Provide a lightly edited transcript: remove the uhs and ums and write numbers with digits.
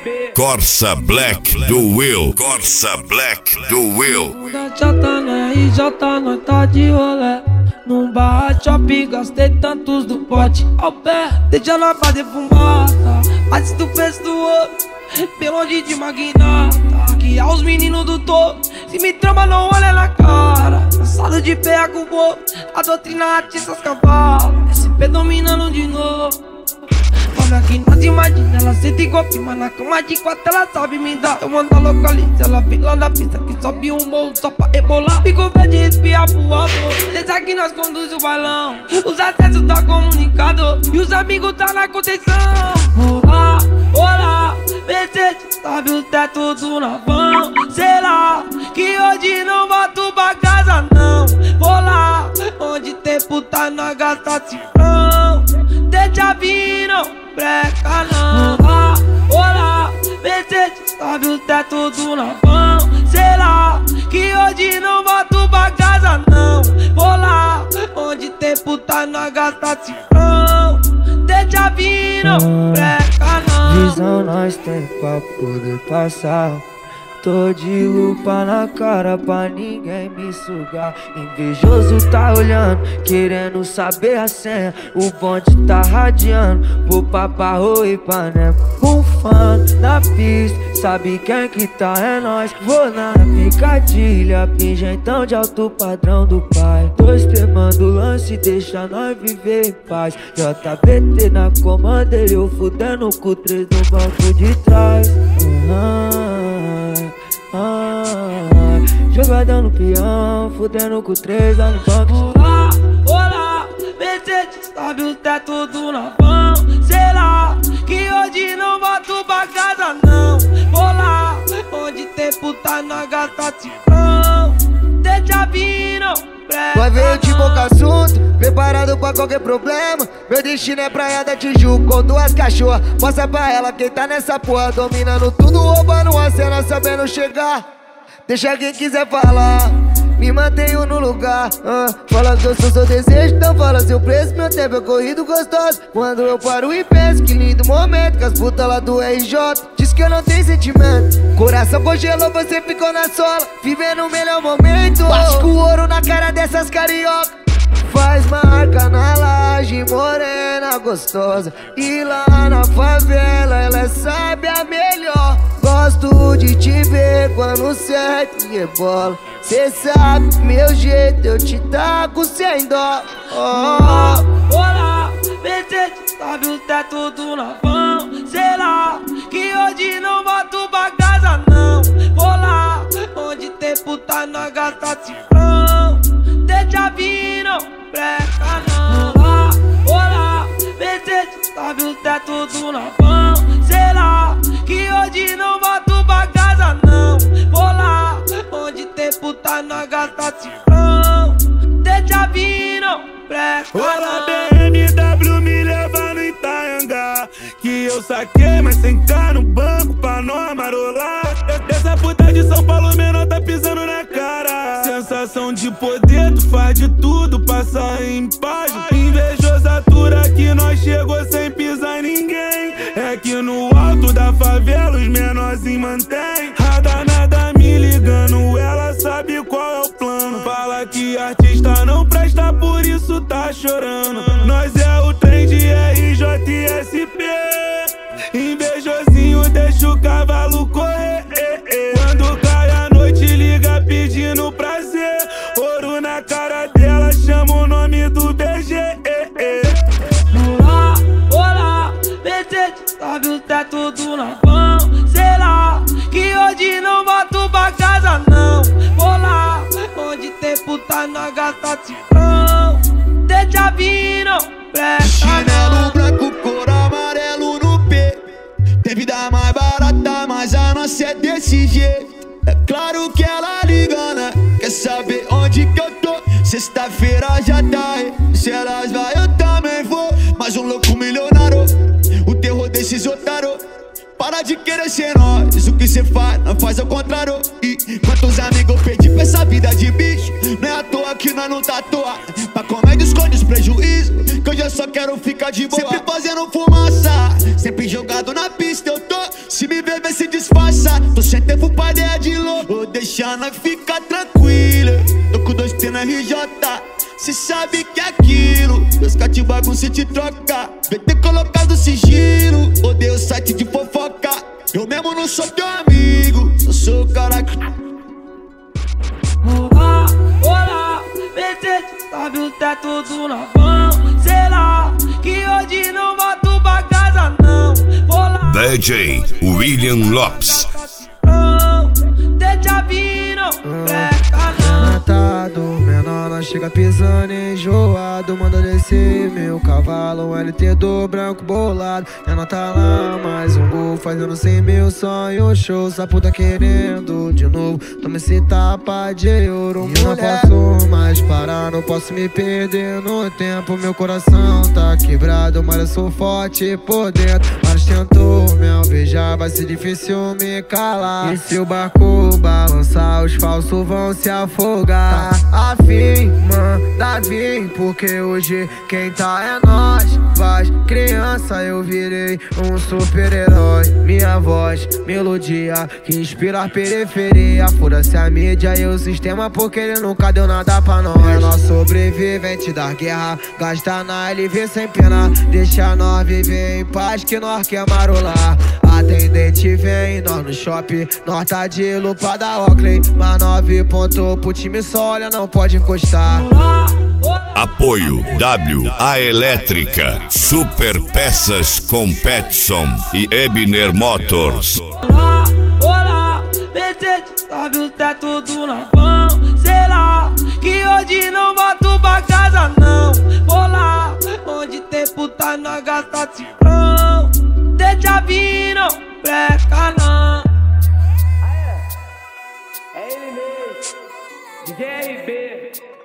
Corsa Black do Will. Corsa Black do Will. Já tá na RJ, nós tá de rolê. Num bar shopping, gastei tantos do pote ao pé. Deixa nós fazer fumaça antes do preço do ouro, bem longe de magnata. Aqui é os meninos do topo. Se me trama, não olha na cara. Cansado de pé com o bobo. A doutrina atiça os cavalos. SP dominando de novo. Olha que nós imagina, ela senta igual prima. Na cama de quatro ela sabe me dar. Eu mando a localiza, ela vem lá na pista que sobe um morro só pra rebolar. Fico verde e espiar pro alto. Desde aqui nós conduz o bailão. Os acessos tá comunicado e os amigos tá na contenção. Olá, olá, Mercedes, sabe o teto do navão. Sei lá, que hoje não volto pra casa não. Vou lá, onde tempo tá na gasta cifrão. Deixa vir, não breca não. Olá, olá, Mercedes, sabe o teto do navão. Sei lá, que hoje não volto pra casa não. Vou lá, onde tempo tá na gasta cifrão. Deixa vir, não breca não. Visão nós tem pra poder passar. Tô de lupa na cara pra ninguém me sugar. Invejoso tá olhando, querendo saber a senha. O bonde tá radiando, vou pra Barro e Panema. Bufando na pista, sabe quem que tá? É nós. Vou na picadilha, pingentão de alto padrão do pai. Dois temando lance, deixa nós viver em paz. JBT na comanda, eu fudendo com 3 no banco de trás. Jogadão no peão, fudendo com 3 lá no banco. Olá, olá, Mercedes, sabe o teto do navão. Sei lá, que hoje não volto pra casa não. Vou lá, onde tempo tá na gasta cifrão. Deixa vir, não breca. Vai ver de boca assunto, preparado pra qualquer problema. Meu destino é praia da Tijuca com 2 cachorras. Mostra pra ela quem tá nessa porra, dominando tudo, roubando a cena, sabendo chegar. Deixa quem quiser falar, me mantenho no lugar. Fala que eu sou seu desejo, então fala seu preço. Meu tempo é corrido gostoso. Quando eu paro e penso, que lindo momento. Com as putas lá do RJ, diz que eu não tenho sentimento. Coração congelou, você ficou na sola, vivendo o melhor momento. Bate com o ouro na cara dessas carioca. Faz marca na laje, morena gostosa. E lá na favela ela sabe a melhor. Gosto de te ver quando certo e rebola. Cê sabe meu jeito, eu te taco sem dó. Olá, olá, Mercedes, sabe o teto do navão. Sei lá, que hoje não volto pra casa não. Vou lá, onde tempo tá na gasta cifrão. Deixa vir, não breca não. Olá, olá, Mercedes, sabe o teto do navão. Sei lá, que hoje não volto pra casa não. Vou lá, onde tempo tá na gasta cifrão. Deixa vir, não breca não. Olha a BMW me leva no Itaianga, que eu saquei, mas sem cá no banco pra nós marolar. Essa puta de São Paulo menor tá pisando na cara. Sensação de poder, tu faz de tudo, passa em paz. Invejoso atura que nós chegou sem pisar em ninguém. É que no alto da favela os menorzinhos mantém. A danada me ligando, ela sabe qual é o plano. Fala que artista não presta, por isso tá chorando. Nós é o trem de RJ e SP. Invejosinho deixa o cavalo correr. Quando cai a noite liga pedindo prazer. Ouro na cara dela, chama o nome do BG. Olá, olá, Mercedes, sabe o teto do navão. Sei lá, que hoje não volto pra casa não. Vou lá, onde tempo tá na gasta cifrão. Deixa vir, não breca chinelo não. branco, cor amarelo no pé. Tem vida mais barata, mas a nossa é desse jeito. É claro que ela liga, né? Quer saber onde que eu tô? Sexta-feira já tá aí. Se elas vai, eu também vou. Mais um louco milionário, o terror desses otários. para de querer ser nós. O que cê faz, não faz ao contrário. E quantos amigos eu perdi pra essa vida de bicho? Não é à toa que nós não tá à toa. Pra comédia esconde os prejuízos, que hoje eu só quero ficar de boa. Sempre fazendo fumaça, sempre jogado na pista eu tô. Se me ver, vê se disfarça. Tô sem tempo pra ideia de louco. Vou deixar nós ficar tranquilo. Tô com 2T na RJ, cê sabe que é aquilo. Meus cate bagunça e te troca. Vem ter colocado sigilo. Odeio o site de fofoca. Eu mesmo não sou teu amigo, só sou o cara que... Olá, olá, Mercedes, sabe o teto do navão. Sei lá, que hoje não volto pra casa não. Olá, DJ William Lopes. Deixa vino, breca não. Matado, menor, nós chega pisando enjoado. Manda descer meu cavalo, LT do branco bolado. Menor tá lá, mais um gol, fazendo 100 mil sonho show. Essa puta querendo de novo, toma esse tapa de ouro. Eu não posso mais parar, não posso me perder no tempo. Meu coração tá quebrado, mas eu sou forte por dentro. Mas tentou me alvejar, vai ser difícil me calar. E se o barco balançar, os falsos vão se afogar. Tá afim, manda vir, porque hoje quem tá é nós. Faz criança, eu virei um super-herói. Minha voz, melodia, que inspira a periferia. Foda-se a mídia e o sistema, porque ele nunca deu nada pra nós. É nosso sobrevivente da guerra, gasta na LV sem pena. Deixa nós viver em paz, que nós quer marolar. Atendente vem, nós no shopping, nós tá de lupa da Oakley. Mas 9 pontos pro time só, olha, não pode encostar. Apoio WA Elétrica, Super Peças Competition e Ebner Motors. Olá, olá, Mercedes, sabe o teto do navão. Sei lá, que hoje não volto pra casa não. Olá, onde tempo tá na gasta cifrão. Deixa vino, breca não. É ele mesmo, DJ RB.